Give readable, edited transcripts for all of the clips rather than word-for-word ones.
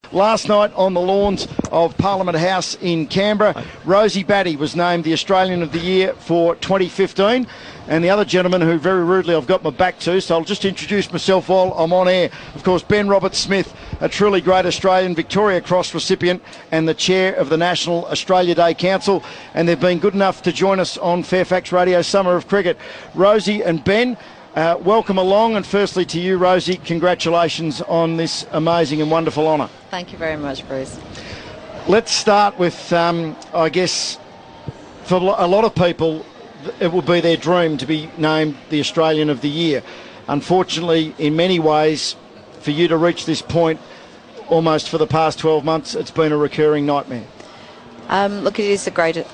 Last night on the lawns of Parliament House in Canberra, Rosie Batty was named the Australian of the Year for 2015. And the other gentleman who very rudely I've got my back to, so I'll just introduce myself while I'm on air. Of course, Ben Roberts-Smith, a truly great Australian Victoria Cross recipient and the chair of the National Australia Day Council. And they've been good enough to join us on Fairfax Radio Summer of Cricket. Rosie and Ben, welcome along, and firstly to you, Rosie, congratulations on this amazing and wonderful honour. Thank you very much, Bruce. Let's start with, I guess, for a lot of people, it will be their dream to be named the Australian of the Year. Unfortunately, in many ways, for you to reach this point, almost for the past 12 months, it's been a recurring nightmare. Look, it is a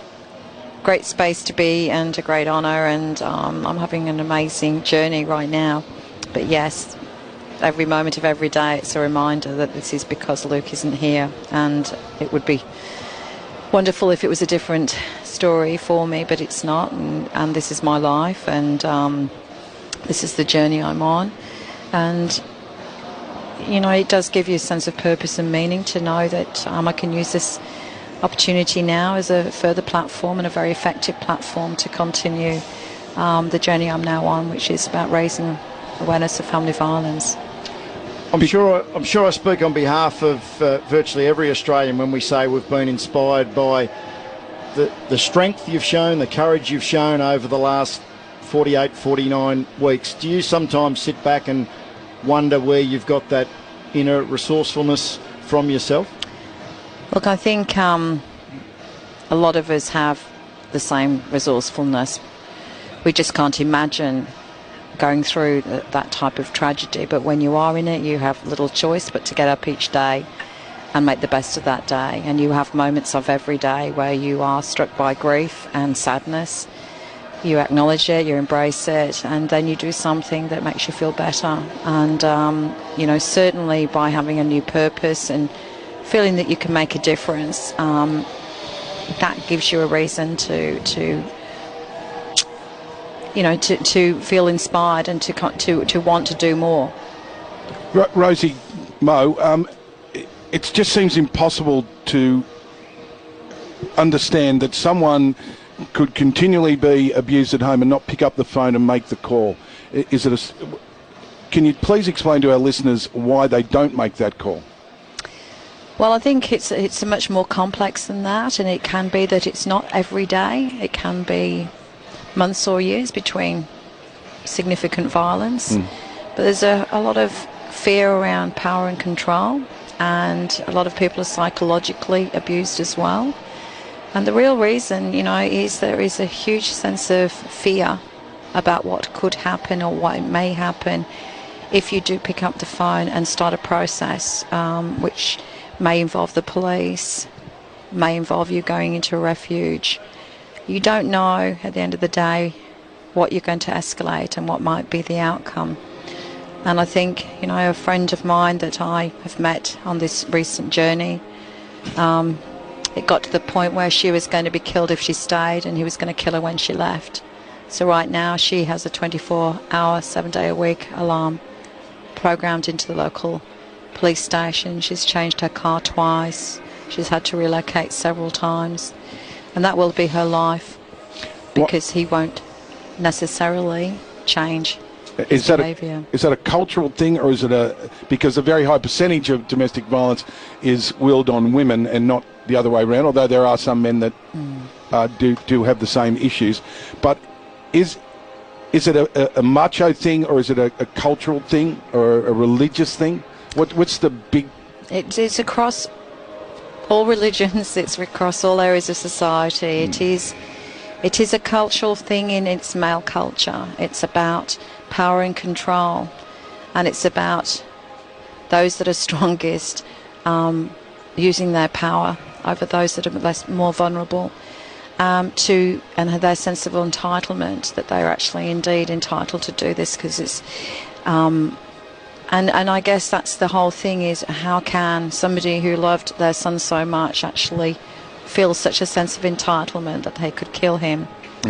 great space to be and a great honour, and I'm having an amazing journey right now. But yes, every moment of every day it's a reminder that this is because Luke isn't here, and it would be wonderful if it was a different story for me, but it's not, and this is my life, and this is the journey I'm on. And you know, it does give you a sense of purpose and meaning to know that I can use this opportunity now as a further platform and a very effective platform to continue the journey I'm now on, which is about raising awareness of family violence. I'm sure I speak on behalf of virtually every Australian when we say we've been inspired by the strength you've shown, the courage you've shown over the last 48, 49 weeks. Do you sometimes sit back and wonder where you've got that inner resourcefulness from yourself? Look, I think a lot of us have the same resourcefulness. We just can't imagine going through that type of tragedy, but when you are in it, you have little choice but to get up each day and make the best of that day. And you have moments of every day where you are struck by grief and sadness. You acknowledge it, you embrace it, and then you do something that makes you feel better. And you know, certainly by having a new purpose and feeling that you can make a difference, that gives you a reason to feel inspired and to want to do more. Rosie, Mo, it just seems impossible to understand that someone could continually be abused at home and not pick up the phone and make the call. Can you please explain to our listeners why they don't make that call? Well, I think it's much more complex than that, and it can be that it's not every day. It can be months or years between significant violence. But there's a lot of fear around power and control, and a lot of people are psychologically abused as well. And the real reason, you know, is there is a huge sense of fear about what could happen or what may happen if you do pick up the phone and start a process, which may involve the police, may involve you going into a refuge. You don't know at the end of the day what you're going to escalate and what might be the outcome. And I think, you know, a friend of mine that I have met on this recent journey, it got to the point where she was going to be killed if she stayed, and he was going to kill her when she left. So right now she has a 24-hour, 7-day-a-week alarm programmed into the local police station. She's changed her car twice. She's had to relocate several times. And that will be her life, because he won't necessarily change his behaviour. Is that a cultural thing, or is it because a very high percentage of domestic violence is willed on women and not the other way around, although there are some men that do have the same issues. But is it a macho thing, or is it a cultural thing, or a religious thing? What's the big... It's across all religions, it's across all areas of society. It is a cultural thing in its male culture. It's about power and control, and it's about those that are strongest using their power over those that are more vulnerable, and their sense of entitlement, that they're actually indeed entitled to do this, because it's and I guess that's the whole thing, is how can somebody who loved their son so much actually feel such a sense of entitlement that they could kill him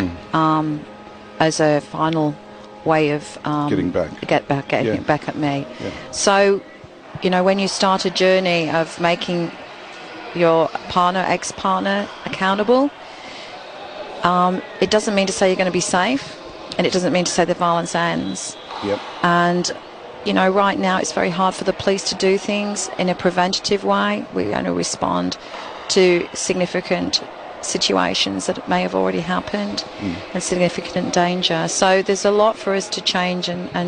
as a final way of getting back at me. Yeah. So you know, when you start a journey of making your partner, ex-partner accountable, it doesn't mean to say you're going to be safe, and it doesn't mean to say the violence ends. Yep. And, you know, right now it's very hard for the police to do things in a preventative way. We only respond to significant situations that may have already happened and significant danger. So there's a lot for us to change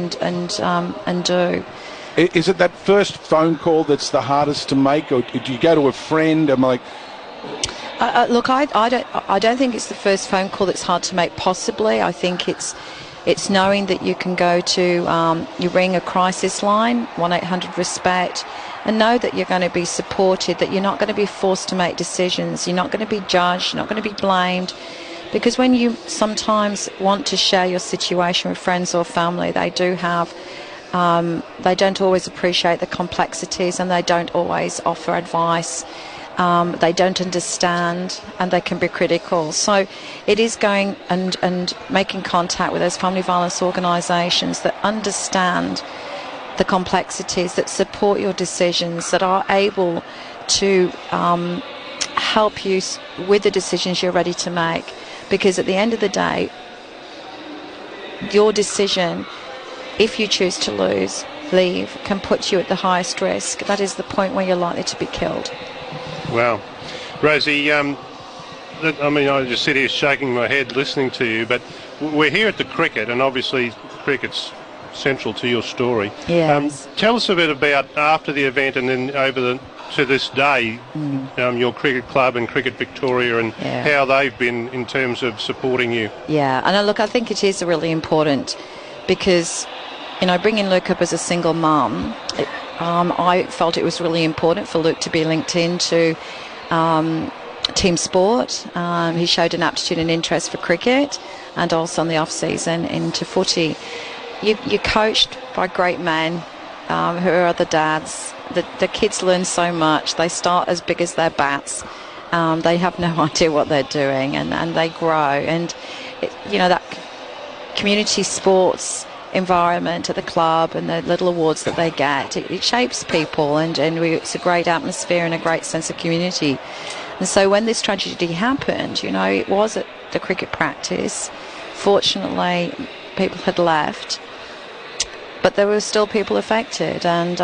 and do. Is it that first phone call that's the hardest to make, or do you go to a friend? I'm like, look, I don't think it's the first phone call that's hard to make. Possibly, I think it's knowing that you can go to you ring a crisis line, 1-800-RESPECT, and know that you're going to be supported, that you're not going to be forced to make decisions, you're not going to be judged, you're not going to be blamed. Because when you sometimes want to share your situation with friends or family, they do have, they don't always appreciate the complexities, and they don't always offer advice. They don't understand, and they can be critical. So it is going and making contact with those family violence organisations that understand the complexities, that support your decisions, that are able to help you with the decisions you're ready to make. Because at the end of the day, your decision, if you choose to leave, can put you at the highest risk. That is the point where you're likely to be killed. Wow. Rosie, I mean, I just sit here shaking my head listening to you, but we're here at the cricket, and obviously cricket's central to your story. Yes. Tell us a bit about after the event and then to this day, your cricket club and Cricket Victoria, and how they've been in terms of supporting you. Yeah, and look, I think it is really important because, you know, bringing Luke up as a single mum, I felt it was really important for Luke to be linked into team sport. He showed an aptitude and interest for cricket, and also in the off-season into footy. You're coached by great men who are the dads. The kids learn so much. They start as big as their bats. They have no idea what they're doing, and they grow. And, you know, that community sports environment at the club and the little awards that they get, it shapes people, and it's a great atmosphere and a great sense of community. And so when this tragedy happened, you know, it was at the cricket practice. Fortunately, people had left, but there were still people affected, and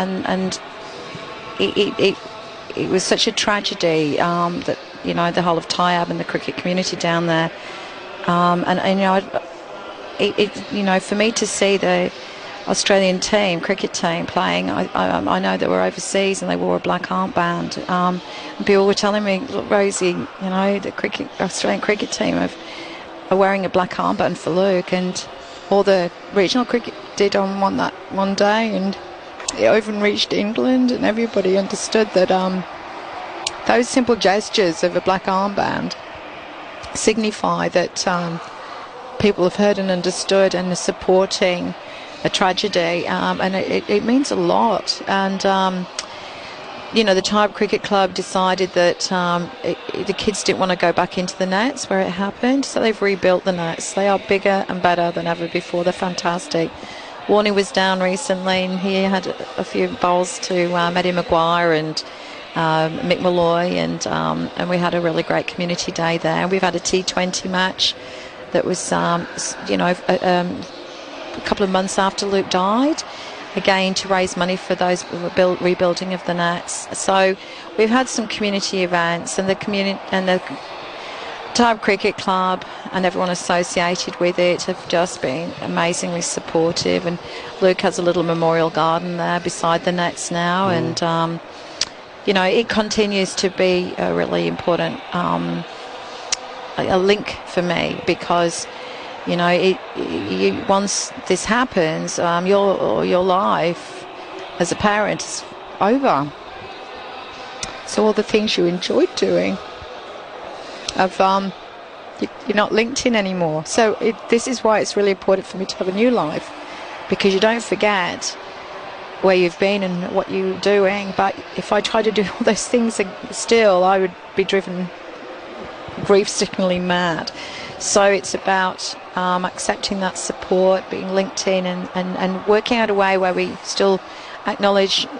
it was such a tragedy that, you know, the whole of Tyabb and the cricket community down there, and you know, you know, for me to see the Australian cricket team playing, I know they were overseas and they wore a black armband. And people were telling me, look, Rosie, you know, the Australian cricket team are wearing a black armband for Luke, and all the regional cricket did on that one day, and it even reached England, and everybody understood that those simple gestures of a black armband signify that people have heard and understood and are supporting a tragedy, and it means a lot. And you know, the Tyabb Cricket Club decided that the kids didn't want to go back into the nets where it happened, so they've rebuilt the nets. They are bigger and better than ever before. They're fantastic. Warney was down recently, and he had a few bowls to Eddie Maguire and Mick Malloy, and we had a really great community day there. We've had a T20 match that was, you know, a couple of months after Luke died, again to raise money for those rebuilding of the nets. So we've had some community events, and the Tyabb Cricket Club and everyone associated with it have just been amazingly supportive. And Luke has a little memorial garden there beside the nets now, and you know, it continues to be a really important a link for me, because, you know, once this happens, your life as a parent is over. So all the things you enjoyed doing, you're not linked in anymore. So this is why it's really important for me to have a new life, because you don't forget where you've been and what you're doing. But if I try to do all those things still, I would be driven grief-sickeningly mad. So it's about accepting that support, being linked in, and working out a way where we still acknowledge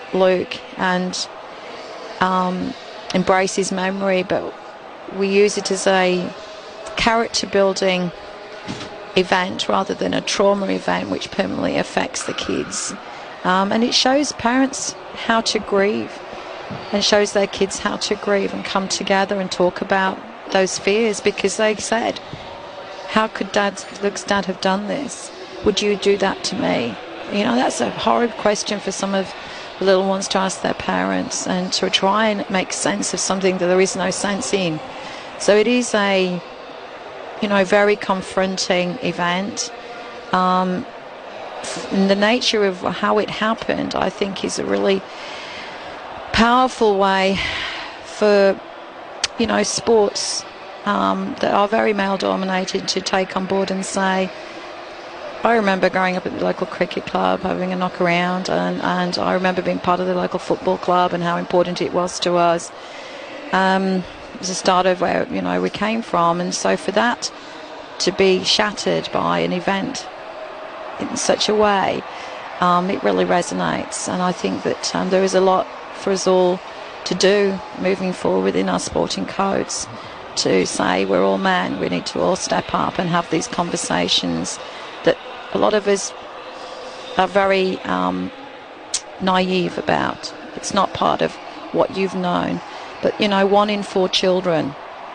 Luke and embrace his memory, but we use it as a character building event rather than a trauma event which permanently affects the kids. And it shows parents how to grieve and shows their kids how to grieve and come together and talk about those fears, because they said, how could Luke's dad have done this? Would you do that to me? You know, that's a horrid question for some of the little ones to ask their parents, and to try and make sense of something that there is no sense in. So it is a, you know, very confronting event. And the nature of how it happened, I think, is a really powerful way for, you know, sports that are very male-dominated to take on board and say, I remember growing up at the local cricket club, having a knock around, and I remember being part of the local football club and how important it was to us. It was the start of where, you know, we came from, and so for that to be shattered by an event in such a way, it really resonates. And I think that there is a lot for us all to do moving forward within our sporting codes, to say we're all men, we need to all step up and have these conversations that a lot of us are very naive about. It's not part of what you've known. But, you know, 1 in 4 children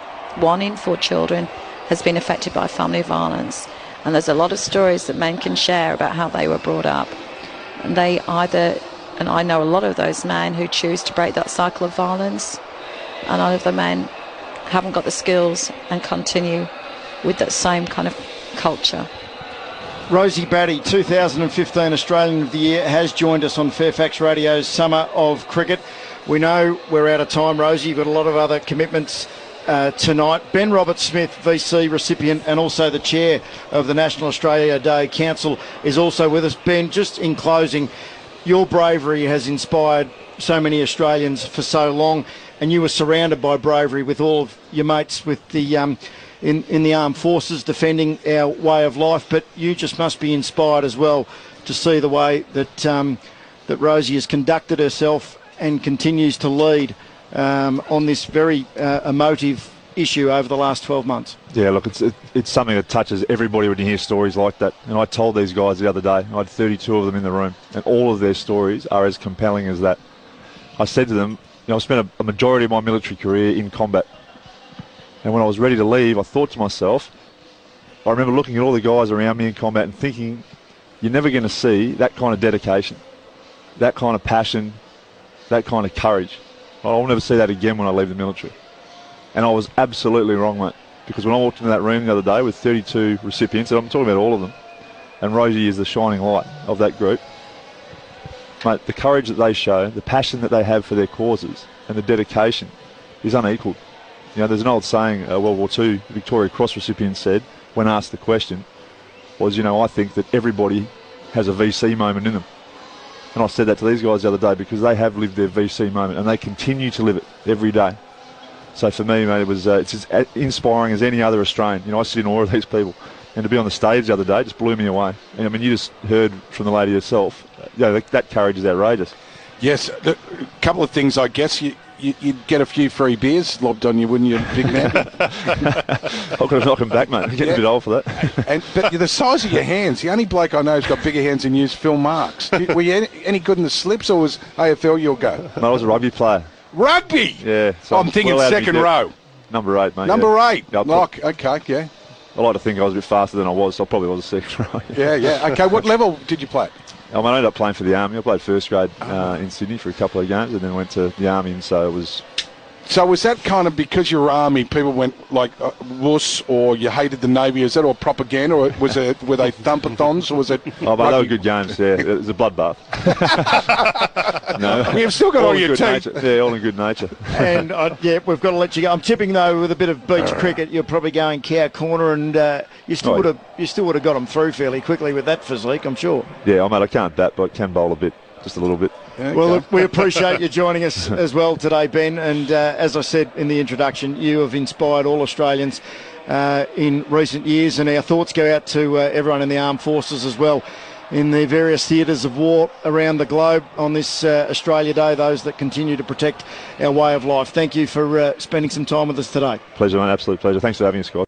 has been affected by family violence. And there's a lot of stories that men can share about how they were brought up. And they either, and I know a lot of those men who choose to break that cycle of violence, and a lot of the men haven't got the skills and continue with that same kind of culture. Rosie Batty, 2015 Australian of the Year, has joined us on Fairfax Radio's Summer of Cricket. We know we're out of time, Rosie. You've got a lot of other commitments tonight. Ben Roberts-Smith, VC recipient and also the chair of the National Australia Day Council, is also with us. Ben, just in closing, your bravery has inspired so many Australians for so long, and you were surrounded by bravery with all of your mates with the in the armed forces defending our way of life. But you just must be inspired as well to see the way that that Rosie has conducted herself and continues to lead on this very emotive issue over the last 12 months. Yeah, look, it's something that touches everybody when you hear stories like that. And I told these guys the other day, I had 32 of them in the room, and all of their stories are as compelling as that. I said to them, you know, I spent a majority of my military career in combat. And when I was ready to leave, I thought to myself, I remember looking at all the guys around me in combat and thinking, you're never going to see that kind of dedication, that kind of passion, that kind of courage. I'll never see that again when I leave the military. And I was absolutely wrong, mate. Because when I walked into that room the other day with 32 recipients, and I'm talking about all of them, and Rosie is the shining light of that group, mate, the courage that they show, the passion that they have for their causes, and the dedication is unequalled. You know, there's an old saying, World War II, Victoria Cross recipient said, when asked the question, was, you know, I think that everybody has a VC moment in them. And I said that to these guys the other day because they have lived their VC moment and they continue to live it every day. So for me, mate, it was it's as inspiring as any other Australian. You know, I sit in awe of these people. And to be on the stage the other day just blew me away. And I mean, you just heard from the lady herself. You know, that courage is outrageous. Yes, a couple of things, I guess. You'd get a few free beers lobbed on you, wouldn't you, big man? I've got to knock him back, mate. I'm getting a bit old for that. But the size of your hands, the only bloke I know who's got bigger hands than you is Phil Marks. Were you any good in the slips, or was AFL your go? Mate, I was a rugby player. Rugby? Yeah. So I'm thinking second row. Number 8, mate. Number 8. Yeah, okay, yeah. I like to think I was a bit faster than I was, so I probably was a second row. Yeah. Okay, what level did you play? I ended up playing for the Army. I played first grade in Sydney for a couple of games and then went to the Army, and so it was... So was that kind of because you were Army, people went like wuss, or you hated the Navy? Is that all propaganda, or were they thumpathons, or was it... Oh, but they were good games, yeah. It was a bloodbath. No. You've still got all your teeth. Yeah, all in good nature. And we've got to let you go. I'm tipping though, with a bit of beach cricket, you're probably going cow corner, and you still would have got them through fairly quickly with that physique, I'm sure. Yeah, I can't bat, but I can bowl a bit, just a little bit. Okay. Well, look, we appreciate you joining us as well today, Ben. And as I said in the introduction, you have inspired all Australians in recent years, and our thoughts go out to everyone in the armed forces as well. in the various theatres of war around the globe on this Australia Day, those that continue to protect our way of life. Thank you for spending some time with us today. Pleasure, mate. Absolute pleasure. Thanks for having us, Scott.